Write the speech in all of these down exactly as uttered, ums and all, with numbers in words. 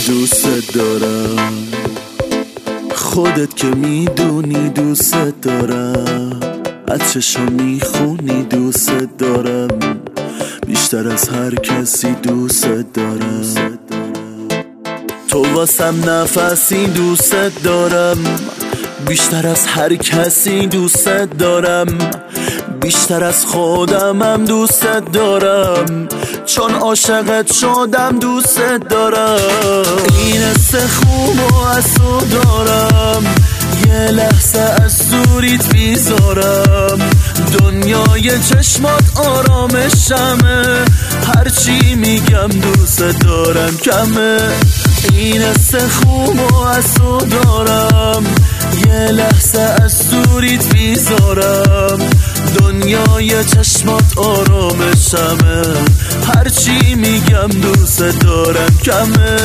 دوست دارم، خودت که میدونی دوست دارم، از چشم میخونی دوست دارم، بیشتر از هر کسی دوست دارم. تو واسم نفسی دوست دارم، بیشتر از هر کسی دوست دارم، بیشتر از خودمم دوست دارم، چون عاشقت شدم دوست دارم. این حس خوب و از تو دارم، یه لحظه از دوریت بیزارم، دنیای چشمات آرامشمه، هرچی میگم دوست دارم کمه. این حس خوب و از تو دارم، یه لحظه از دوریت بیزارم، دنیای چشمات آرامشمه، هرچی میگم دوست دارم کمه.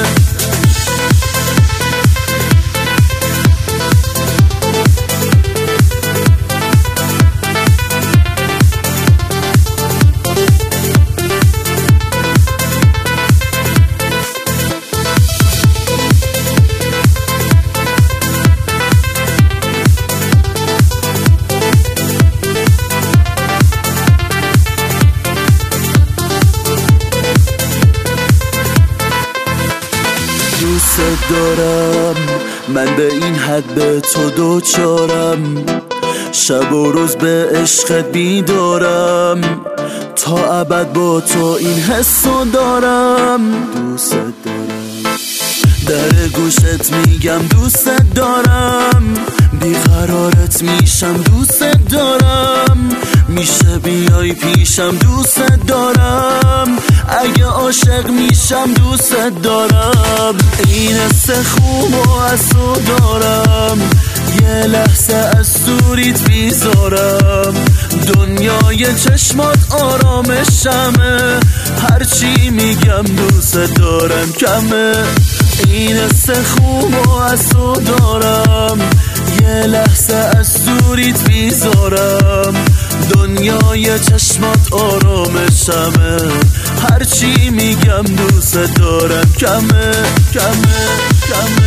دوست دارم، من به این حد به تو دوچارم، شب و روز به عشقت بیدارم، تا ابد با تو این حسو دارم. دوست دارم، در گوشت میگم دوست دارم، بیقرارت میشم دوست دارم، میشه بیای پیشم دوست دارم، اگه عاشق میشم دوست دارم. این حس خوب و از تو دارم، یه لحظه از دوریت بیزارم، دنیای چشمات آرامشمه، هرچی میگم دوست دارم کمه. این حس خوب و از تو دارم، یه لحظه از دوریت بیزارم، دنیای چشمات آرامشمه، هرچی میگم دوست دارم کمه کمه کمه.